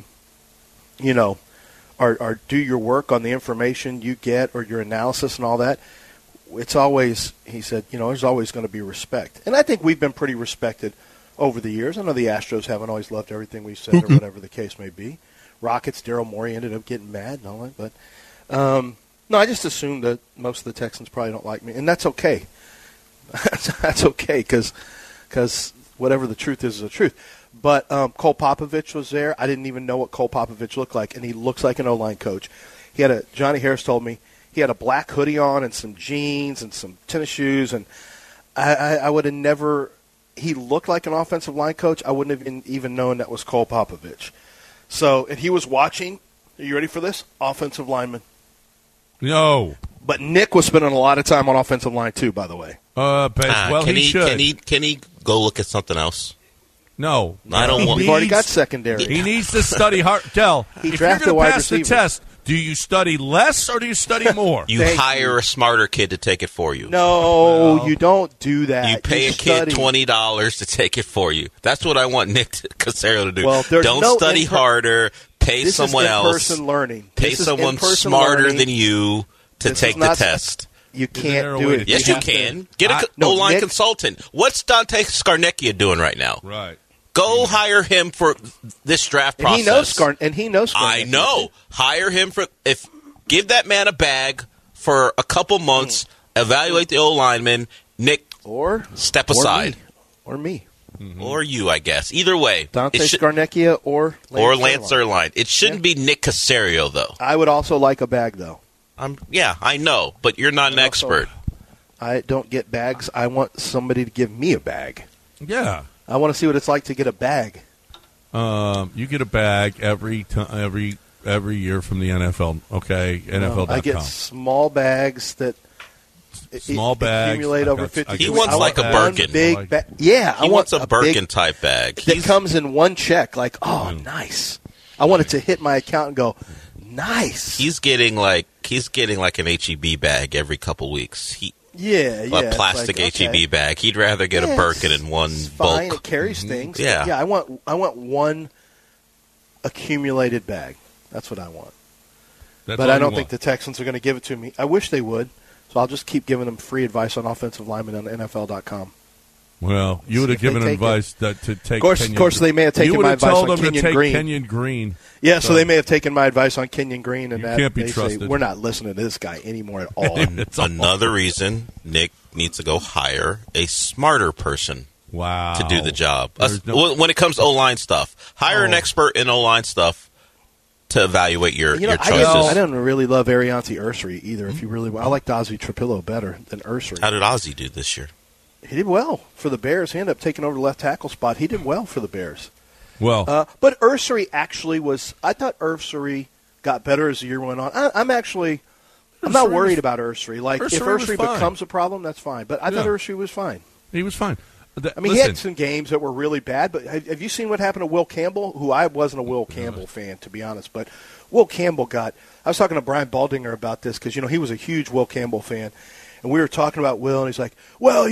are do your work on the information you get or your analysis and all that, it's always, he said, there's always going to be respect. And I think we've been pretty respected over the years. I know the Astros haven't always loved everything we've said or whatever the case may be. Rockets, Daryl Morey ended up getting mad and all that. But, no, I just assume that most of the Texans probably don't like me. And that's okay. That's okay because whatever the truth is the truth. But Cole Popovich was there. I didn't even know what Cole Popovich looked like, and he looks like an O-line coach. Johnny Harris told me he had a black hoodie on and some jeans and some tennis shoes, and I would have never – he looked like an offensive line coach. I wouldn't have even known that was Cole Popovich. So, and he was watching – are you ready for this? Offensive lineman. No. But Nick was spending a lot of time on offensive line too, by the way. He should. Can he go look at something else? No. I don't want. We've already got secondary. He needs to study hard. Dell, if you're going to pass the test, do you study less or do you study more? You hire a smarter kid to take it for you. No, you don't do that. You pay a kid $20 to take it for you. That's what I want Nick Caserio to do. Well, don't study harder. Pay someone else. This is in-person learning. Pay someone smarter than you to take the test. You can't do it. Yes, you can. Get an O-line consultant. What's Dante Scarnecchia doing right now? Right. Go hire him for this draft process. He knows Scarnecchia. I know. Hire him give that man a bag for a couple months, evaluate the O-lineman. Nick, Or step aside. Or me. Mm-hmm. Or you, I guess. Either way. Dante Scarnecchia or Lance Zierlein. It shouldn't be Nick Caserio, though. I would also like a bag, though. Yeah, I know, but you're not an expert. I don't get bags. I want somebody to give me a bag. Yeah. I want to see what it's like to get a bag. You get a bag every year from the NFL, okay? NFL.com. I get small bags that accumulate over 50. He wants like a Birkin. Big he wants a Birkin-type bag. That comes in one check, like, nice. I want it to hit my account and go, nice. He's getting like an HEB bag every couple weeks. A plastic like, HEB bag. He'd rather get a Birkin in one bulk. It carries things. Yeah. I want one accumulated bag. That's what I want. But I don't think the Texans are going to give it to me. I wish they would. So I'll just keep giving them free advice on offensive linemen on NFL.com. Well, you would have given advice to take. Of course, they may have taken my advice on Kenyon Green. Yeah, so they may have taken my advice on Kenyon Green, and can't be trusted. Say, we're not listening to this guy anymore at all. Another reason Nick needs to go hire a smarter person. Wow. To do the job. When it comes to O-line stuff, hire an expert in O-line stuff to evaluate your choices. I don't really love Arianti Ursary either. If you really, I like Ozzie Trapillo better than Ursary. How did Ozzie do this year? He did well for the Bears. He ended up taking over the left tackle spot. He did well for the Bears. Well, but Ursary actually was. I thought Ursary got better as the year went on. I'm not worried about Ursary. Like if Ursary becomes a problem, that's fine. But I thought Ursary was fine. He was fine. He had some games that were really bad. But have you seen what happened to Will Campbell? Who I wasn't a Will Campbell fan, to be honest. But Will Campbell I was talking to Brian Baldinger about this because he was a huge Will Campbell fan, and we were talking about Will, and he's like, well,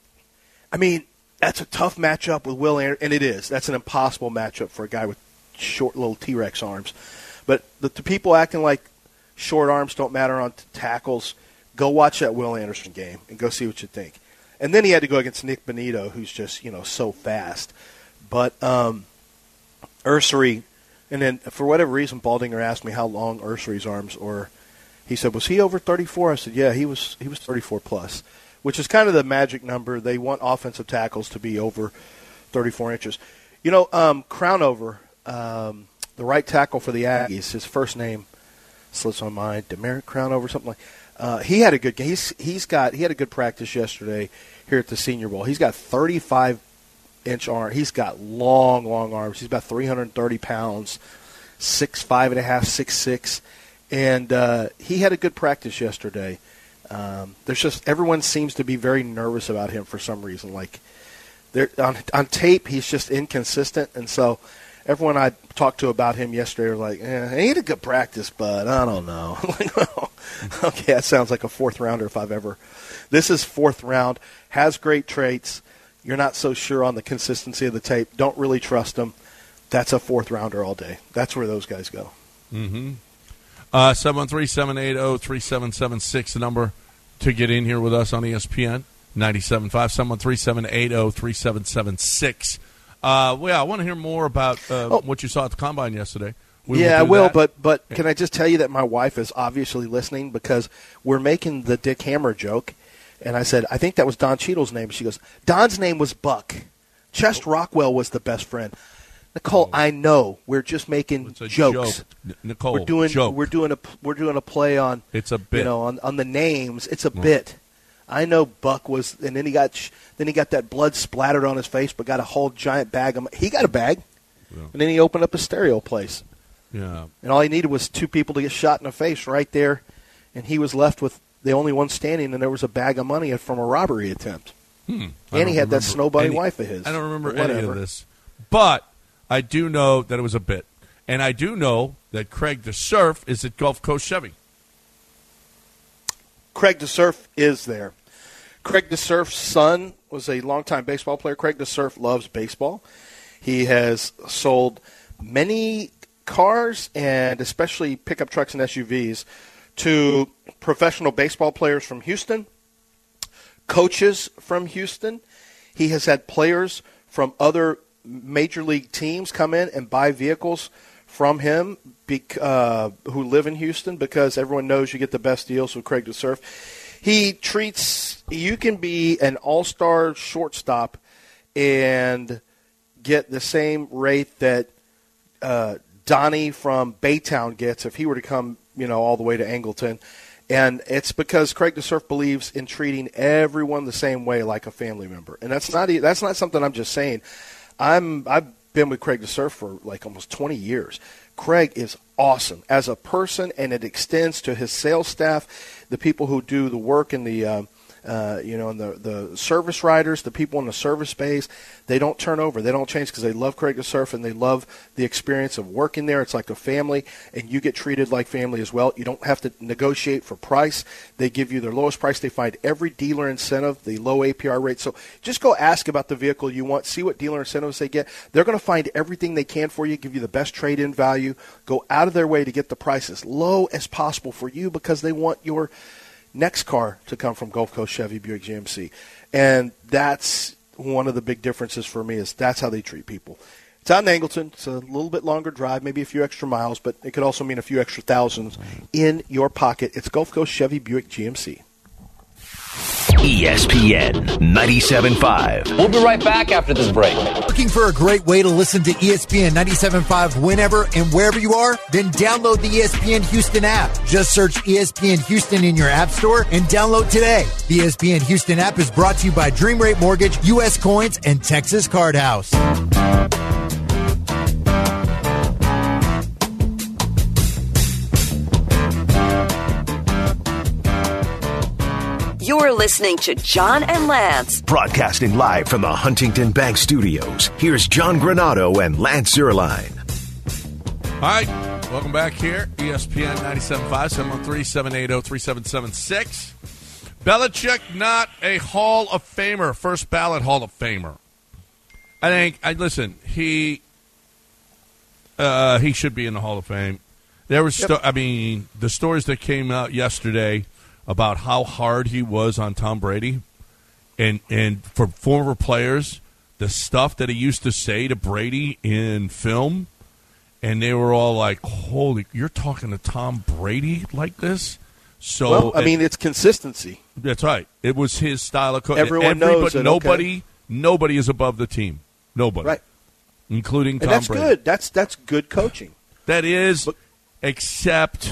that's a tough matchup with Will Anderson, and it is. That's an impossible matchup for a guy with short little T-Rex arms. But the people acting like short arms don't matter on tackles, go watch that Will Anderson game and go see what you think. And then he had to go against Nick Bonito, who's just, so fast. But Ursary, and then for whatever reason, Baldinger asked me how long Ursary's arms were. He said, was he over 34? I said, yeah, he was 34 plus. Which is kind of the magic number. They want offensive tackles to be over 34 inches. Crownover, the right tackle for the Aggies, his first name slips my mind, Demeric Crownover, something like. He had a good game. He had a good practice yesterday here at the Senior Bowl. He's got 35-inch arm. He's got long arms. He's about 330 pounds, 6'5.5", 6'6", and he had a good practice yesterday. There's just everyone seems to be very nervous about him for some reason. Like on tape, he's just inconsistent, and so everyone I talked to about him yesterday were like, he had a good practice, but I don't know. Like, well, okay, that sounds like a fourth rounder if I've ever. This is fourth round, has great traits. You're not so sure on the consistency of the tape. Don't really trust him. That's a fourth rounder all day. That's where those guys go. Mm-hmm. 713-780-3776, the number to get in here with us on ESPN 97.5, 713-780-3776. I want to hear more about what you saw at the Combine yesterday. I will, but can I just tell you that my wife is obviously listening because we're making the Dick Hammer joke, and I said, I think that was Don Cheadle's name. She goes, Don's name was Buck. Chest Rockwell was the best friend. Nicole, I know we're just making jokes. Joke. Nicole, we're doing a play on. It's a bit. On the names. It's a bit. I know Buck was, and then he got that blood splattered on his face, but got a whole giant bag. He got a bag, and then he opened up a stereo place. Yeah. And all he needed was two people to get shot in the face right there, and he was left with the only one standing, and there was a bag of money from a robbery attempt. And he had that snow bunny wife of his. I don't remember any of this, but I do know that it was a bit. And I do know that Craig DeSurf is at Gulf Coast Chevy. Craig DeSurf is there. Craig DeSurf's son was a longtime baseball player. Craig DeSurf loves baseball. He has sold many cars and especially pickup trucks and SUVs to professional baseball players from Houston, coaches from Houston. He has had players from other major league teams come in and buy vehicles from him who live in Houston because everyone knows you get the best deals with Craig DeSurf. He treats – you can be an all-star shortstop and get the same rate that Donnie from Baytown gets if he were to come, all the way to Angleton. And it's because Craig DeSurf believes in treating everyone the same way, like a family member. And that's not something I'm just saying. I've been with Craig DeSurf for like almost 20 years. Craig is awesome as a person, and it extends to his sales staff, the people who do the work in the and the service riders, the people in the service bays. They don't turn over. They don't change because they love Craig DeSurf and they love the experience of working there. It's like a family, and you get treated like family as well. You don't have to negotiate for price. They give you their lowest price. They find every dealer incentive, the low APR rate. So just go ask about the vehicle you want. See what dealer incentives they get. They're going to find everything they can for you, give you the best trade-in value. Go out of their way to get the price as low as possible for you because they want your next car to come from Gulf Coast Chevy Buick GMC. And that's one of the big differences for me, is that's how they treat people. It's out in Angleton. It's a little bit longer drive, maybe a few extra miles, but it could also mean a few extra thousands in your pocket. It's Gulf Coast Chevy Buick GMC. ESPN 97.5. We'll be right back after this break. Looking for a great way to listen to ESPN 97.5 whenever and wherever you are? Then download the ESPN Houston app. Just search ESPN Houston in your app store and download today. The ESPN Houston app is brought to you by Dream Rate Mortgage, U.S. Coins, and Texas Card House. You're listening to John and Lance. Broadcasting live from the Huntington Bank Studios. Here's John Granado and Lance Zierlein. All right, welcome back here. ESPN 97.5, 713-780-3776. Belichick not a Hall of Famer, first ballot Hall of Famer. Listen, he should be in the Hall of Fame. There was, the stories that came out yesterday about how hard he was on Tom Brady, and for former players, the stuff that he used to say to Brady in film, and they were all like, holy, you're talking to Tom Brady like this? So it's consistency. That's right. It was his style of coaching. Everyone knows it. Nobody is above the team. Nobody. Right. Including Tom Brady. And that's good. That's good coaching. That is, except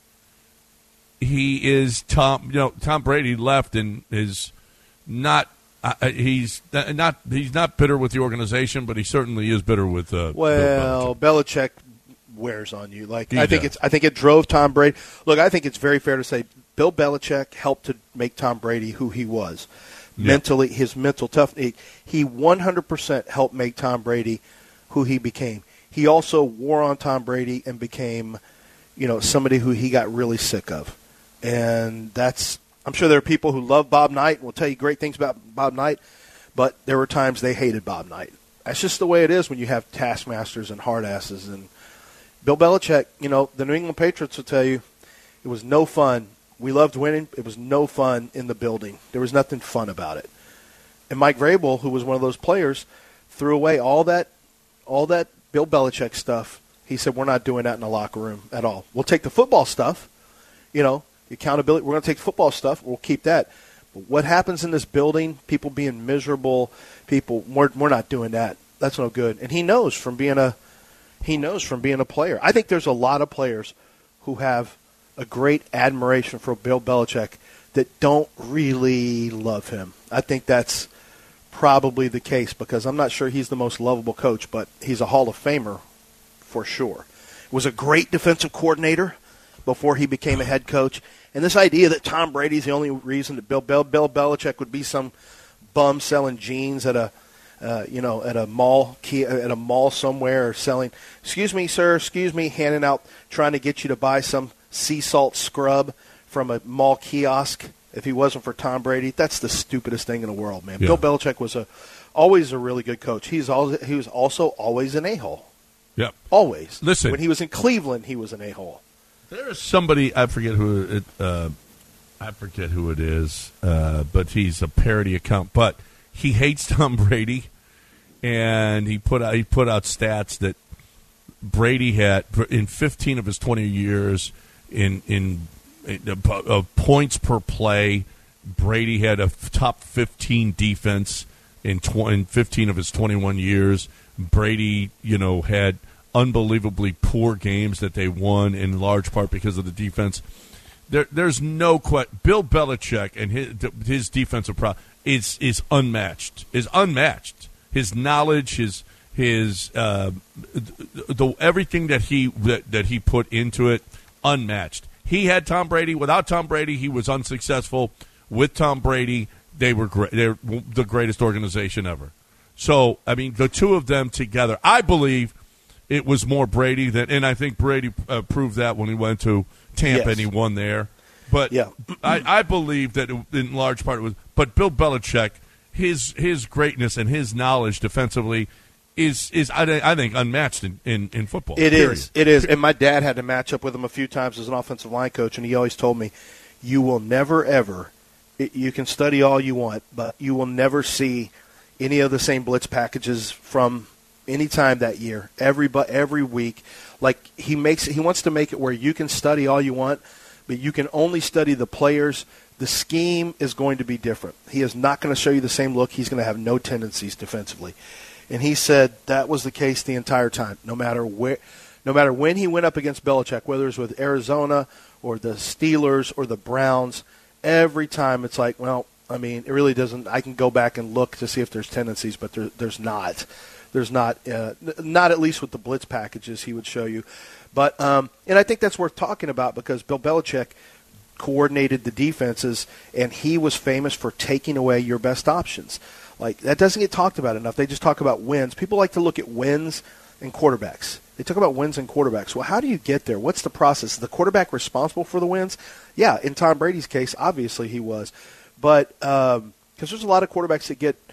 he is Tom Brady left and is not he's not bitter with the organization, but he certainly is bitter with Bill Belichick wears on you. I think it drove Tom Brady. Look, I think it's very fair to say Bill Belichick helped to make Tom Brady who he was. Mentally, his mental toughness. He 100% helped make Tom Brady who he became. He also wore on Tom Brady and became, somebody who he got really sick of. And I'm sure there are people who love Bob Knight and will tell you great things about Bob Knight, but there were times they hated Bob Knight. That's just the way it is when you have taskmasters and hard asses. And Bill Belichick, the New England Patriots will tell you it was no fun. We loved winning. It was no fun in the building. There was nothing fun about it. And Mike Vrabel, who was one of those players, threw away all that Bill Belichick stuff. He said, we're not doing that in the locker room at all. We'll take the football stuff, accountability. We're going to take football stuff. We'll keep that. But what happens in this building, people being miserable, we're not doing that. That's no good. And he knows from being a player. I think there's a lot of players who have a great admiration for Bill Belichick that don't really love him. I think that's probably the case because I'm not sure he's the most lovable coach, but he's a Hall of Famer for sure. Was a great defensive coordinator before he became a head coach. And this idea that Tom Brady's the only reason that Bill Belichick would be some bum selling jeans at a mall somewhere or selling, excuse me, sir, handing out, trying to get you to buy some sea salt scrub from a mall kiosk if he wasn't for Tom Brady. That's the stupidest thing in the world, man. Yeah. Bill Belichick was always a really good coach. He was also always an a-hole. Yeah. Always. Listen. When he was in Cleveland, he was an a-hole. There is somebody, I forget who it is, but he's a parody account. But he hates Tom Brady, and he put out stats that Brady had in 15 of his 20 years in points per play. Brady had a top 15 defense in 15 of his 21 years. Brady, had unbelievably poor games that they won in large part because of the defense. There's no question. Bill Belichick and his defensive is unmatched. His knowledge, his everything that he put into it, unmatched. He had Tom Brady. Without Tom Brady, he was unsuccessful. With Tom Brady, they were great. They're the greatest organization ever. So, I mean, the two of them together, I believe it was more Brady and I think Brady proved that when he went to Tampa and he won there. But yeah. I believe that in large part it was. But Bill Belichick, his greatness and his knowledge defensively is I think unmatched in football. It is. And my dad had to match up with him a few times as an offensive line coach, and he always told me, you will never ever. You can study all you want, but you will never see any of the same blitz packages from any time that year. Every week, like he wants to make it where you can study all you want, but you can only study the players. The scheme is going to be different. He is not going to show you the same look. He's going to have no tendencies defensively, and he said that was the case the entire time. No matter when he went up against Belichick, whether it was with Arizona or the Steelers or the Browns. Every time it's like, well, I mean, it really doesn't. I can go back and look to see if there's tendencies, but there's not. There's not at least with the blitz packages he would show you. But and I think that's worth talking about because Bill Belichick coordinated the defenses, and he was famous for taking away your best options. Like that doesn't get talked about enough. They just talk about wins. People like to look at wins and quarterbacks. They talk about wins and quarterbacks. Well, how do you get there? What's the process? Is the quarterback responsible for the wins? Yeah, in Tom Brady's case, obviously he was. But because there's a lot of quarterbacks that get,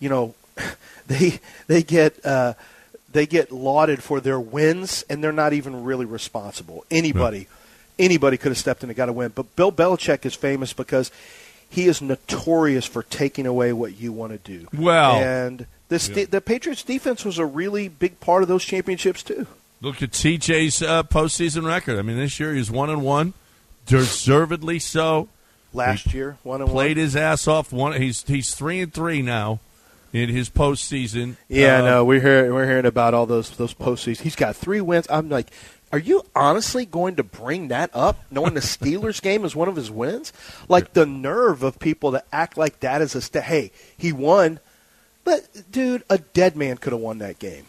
they get lauded for their wins, and they're not even really responsible. Anybody could have stepped in and got a win. But Bill Belichick is famous because he is notorious for taking away what you want to do. Well, and the Patriots' defense was a really big part of those championships too. Look at TJ's postseason record. I mean, this year he's 1-1, deservedly so. Last year, 1-1, played his ass off. He's 3-3 now in his postseason. Yeah, no, we're hearing about all those postseasons. He's got 3 wins. I'm like, are you honestly going to bring that up, knowing the Steelers game is one of his wins? Like the nerve of people to act like that is hey, he won. But, dude, a dead man could have won that game.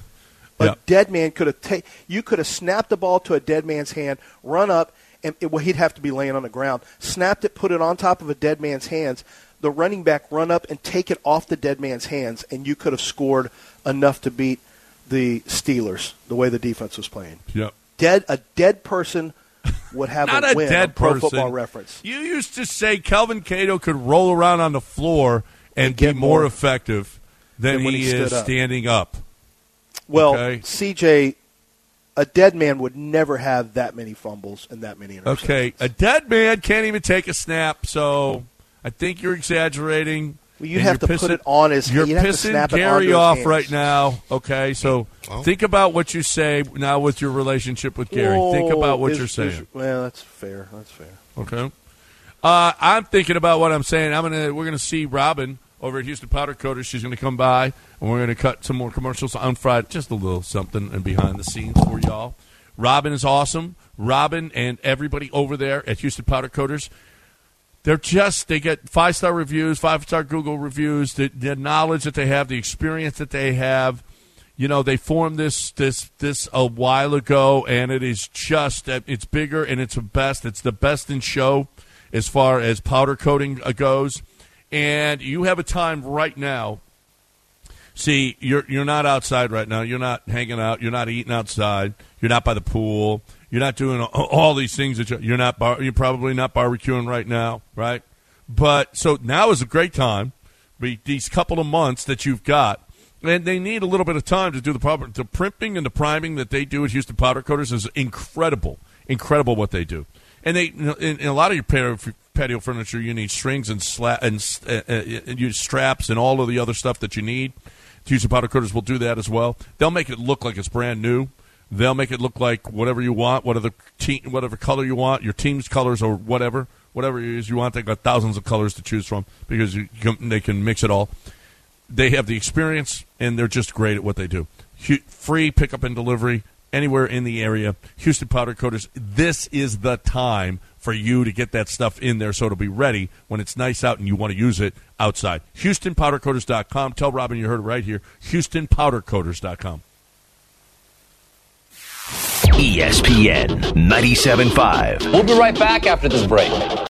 A dead man could have you could have snapped the ball to a dead man's hand, run up, and he'd have to be laying on the ground. Snapped it, put it on top of a dead man's hands. The running back run up and take it off the dead man's hands, and you could have scored enough to beat the Steelers the way the defense was playing. Yep. A dead person would have a win. Dead Pro person. Football Reference. You used to say Kelvin Cato could roll around on the floor and be more effective than when he is standing up. Well, okay? CJ, a dead man would never have that many fumbles and that many interceptions. Okay, a dead man can't even take a snap, so I think you're exaggerating. Well, you'd have to put it on his hand. You're pissing Gary off right now, okay? So think about what you say now with your relationship with Gary. Think about what you're saying. Well, that's fair. Okay. I'm thinking about what I'm saying. We're gonna see Robin over at Houston Powder Coaters. She's going to come by, and we're going to cut some more commercials on Friday. Just a little something and behind the scenes for y'all. Robin is awesome. Robin and everybody over there at Houston Powder Coaters, they get 5-star reviews, 5-star Google reviews, the knowledge that they have, the experience that they have. They formed this a while ago, and it is it's bigger and it's the best. It's the best in show as far as powder coating goes. And you have a time right now. See, you're not outside right now. You're not hanging out. You're not eating outside. You're not by the pool. You're not doing all these things that you're probably not barbecuing right now, right? But so now is a great time. These couple of months that you've got, and they need a little bit of time to do the primping and the priming that they do at Houston Powder Coaters is incredible what they do. And in a lot of your patio furniture, you need strings and straps and all of the other stuff that you need. Houston Powder Coaters will do that as well. They'll make it look like it's brand new They'll make it look like whatever you want, whatever color you want, your team's colors or whatever it is you want. They've got thousands of colors to choose from because they can mix it all. They have the experience, and they're just great at what they do. Free pickup and delivery anywhere in the area. Houston Powder Coaters, this is the time for you to get that stuff in there so it'll be ready when it's nice out and you want to use it outside. HoustonPowderCoaters.com. Tell Robin you heard it right here. HoustonPowderCoaters.com. ESPN 97.5. We'll be right back after this break.